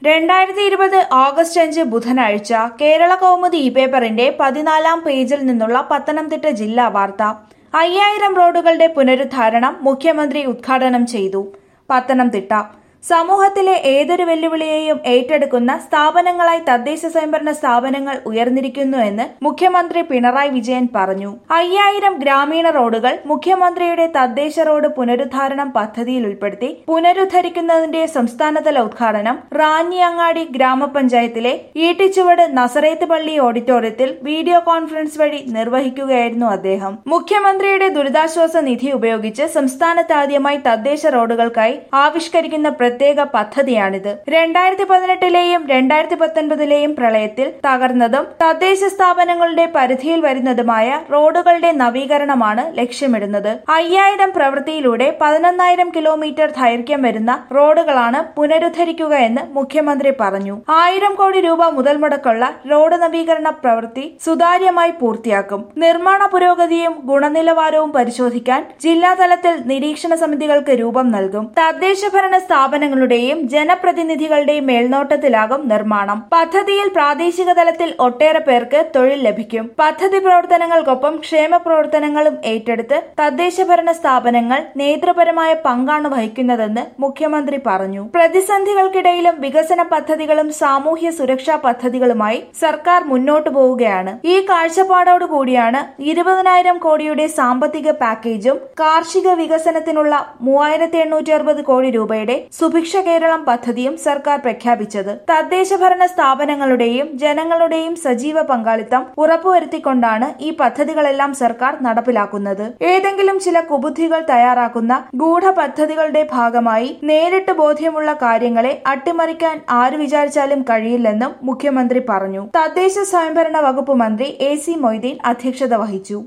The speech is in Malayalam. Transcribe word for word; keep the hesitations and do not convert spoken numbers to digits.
രണ്ടായിരത്തി ഇരുപത് ഓഗസ്റ്റ് അഞ്ച് ബുധനാഴ്ച കേരള കൗമുദി ഇ പേപ്പറിന്റെ പതിനാലാം പേജിൽ നിന്നുള്ള പത്തനംതിട്ട ജില്ലാ വാർത്ത. അയ്യായിരം റോഡുകളുടെ പുനരുദ്ധാരണം മുഖ്യമന്ത്രി ഉദ്ഘാടനം ചെയ്തു. പത്തനംതിട്ട സമൂഹത്തിലെ ഏതൊരു വെല്ലുവിളിയെയും ഏറ്റെടുക്കുന്ന സ്ഥാപനങ്ങളായി തദ്ദേശ സ്വയംഭരണ സ്ഥാപനങ്ങൾ ഉയർന്നിരിക്കുന്നുവെന്ന് മുഖ്യമന്ത്രി പിണറായി വിജയൻ പറഞ്ഞു. അയ്യായിരം ഗ്രാമീണ റോഡുകൾ മുഖ്യമന്ത്രിയുടെ തദ്ദേശ റോഡ് പുനരുദ്ധാരണം പദ്ധതിയിൽ ഉൾപ്പെടുത്തി പുനരുദ്ധരിക്കുന്നതിന്റെ സംസ്ഥാനതല ഉദ്ഘാടനം റാന്നിയങ്ങാടി ഗ്രാമപഞ്ചായത്തിലെ ഈട്ടിച്ചുവട് നസറേത്ത് പള്ളി ഓഡിറ്റോറിയത്തിൽ വീഡിയോ കോൺഫറൻസ് വഴി നിർവഹിക്കുകയായിരുന്നു അദ്ദേഹം. മുഖ്യമന്ത്രിയുടെ ദുരിതാശ്വാസ നിധി ഉപയോഗിച്ച് സംസ്ഥാനത്താദ്യമായി തദ്ദേശ റോഡുകൾക്കായി ആവിഷ്കരിക്കുന്ന പ്രത്യേക പദ്ധതിയാണിത്. രണ്ടായിരത്തി പതിനെട്ടിലെയും രണ്ടായിരത്തി പത്തൊൻപതിലെയും പ്രളയത്തിൽ തകർന്നതും തദ്ദേശ സ്ഥാപനങ്ങളുടെ പരിധിയിൽ വരുന്നതുമായ റോഡുകളുടെ നവീകരണമാണ് ലക്ഷ്യമിടുന്നത്. അയ്യായിരം പ്രവൃത്തിയിലൂടെ പതിനൊന്നായിരം കിലോമീറ്റർ ദൈർഘ്യം വരുന്ന റോഡുകളാണ് പുനരുദ്ധരിക്കുകയെന്ന് മുഖ്യമന്ത്രി പറഞ്ഞു. ആയിരം കോടി രൂപ മുതൽ മുടക്കുള്ള റോഡ് നവീകരണ പ്രവൃത്തി സുതാര്യമായി പൂർത്തിയാക്കും. നിർമ്മാണ പുരോഗതിയും ഗുണനിലവാരവും പരിശോധിക്കാൻ ജില്ലാതലത്തിൽ നിരീക്ഷണ സമിതികൾക്ക് രൂപം നൽകും. തദ്ദേശ ഭരണ സ്ഥാപനങ്ങളുടെയും ജനപ്രതിനിധികളുടെയും മേൽനോട്ടത്തിലാകും നിർമ്മാണം. പദ്ധതിയിൽ പ്രാദേശിക തലത്തിൽ ഒട്ടേറെ പേർക്ക് തൊഴിൽ ലഭിക്കും. പദ്ധതി പ്രവർത്തനങ്ങൾക്കൊപ്പം ക്ഷേമ പ്രവർത്തനങ്ങളും ഏറ്റെടുത്ത് തദ്ദേശ ഭരണ സ്ഥാപനങ്ങൾ നേതൃപരമായ പങ്കാണ് വഹിക്കുന്നതെന്ന് മുഖ്യമന്ത്രി പറഞ്ഞു. പ്രതിസന്ധികൾക്കിടയിലും വികസന പദ്ധതികളും സാമൂഹ്യ സുരക്ഷാ പദ്ധതികളുമായി സർക്കാർ മുന്നോട്ടു പോവുകയാണ്. ഈ കാഴ്ചപ്പാടോടുകൂടിയാണ് ഇരുപതിനായിരം കോടിയുടെ സാമ്പത്തിക പാക്കേജും കാർഷിക വികസനത്തിനുള്ള മൂവായിരത്തി എണ്ണൂറ്റി അറുപത് കോടി രൂപയുടെ സുഭിക്ഷ കേരളം പദ്ധതിയും സർക്കാർ പ്രഖ്യാപിച്ചത്. തദ്ദേശ ഭരണ സ്ഥാപനങ്ങളുടെയും ജനങ്ങളുടെയും സജീവ പങ്കാളിത്തം ഉറപ്പുവരുത്തിക്കൊണ്ടാണ് ഈ പദ്ധതികളെല്ലാം സർക്കാർ നടപ്പിലാക്കുന്നത്. ഏതെങ്കിലും ചില കുബുദ്ധികൾ തയ്യാറാക്കുന്ന ഗൂഢപദ്ധതികളുടെ ഭാഗമായി നേരിട്ട് ബോധ്യമുള്ള കാര്യങ്ങളെ അട്ടിമറിക്കാൻ ആര് വിചാരിച്ചാലും കഴിയില്ലെന്നും മുഖ്യമന്ത്രി പറഞ്ഞു. തദ്ദേശ സ്വയംഭരണ വകുപ്പ് മന്ത്രി എ സി മൊയ്തീൻ അധ്യക്ഷത വഹിച്ചു.